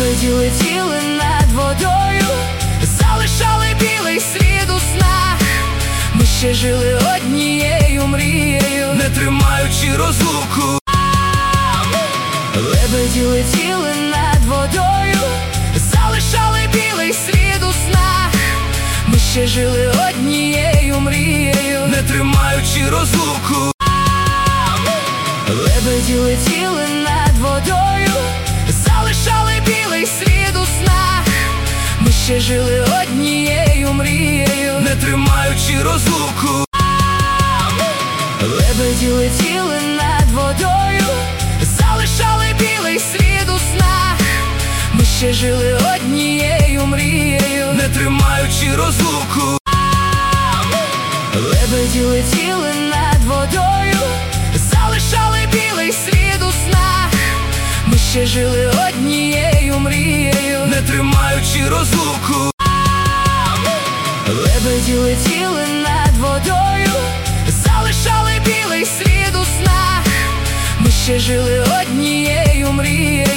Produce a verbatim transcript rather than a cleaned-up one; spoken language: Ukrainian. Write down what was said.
Лебеді летіли над водою, залишали білий слід у снах. Ми ще жили однією мрією, не тримаючи розлуку. Лебеді летіли над водою, залишали білий слід у снах. Ми ще жили однією мрією, не тримаючи розлуку. Лебеді летіли над водою, залишали білий слід у снах. Ми ще жили однією мрією, не тримаючи розлуку. Лебеді летіли над водою, залишали білий слід у снах. Ми ще жили однією мрією, не тримаючи розлуку. Лебеді летіли над водою, залишали білий слід у снах. Ми ще жили однією мрією, не тримаючи розлуку. Лебеді летіли над водою, залишали білий слід у снах. Ми ще жили однією мрією.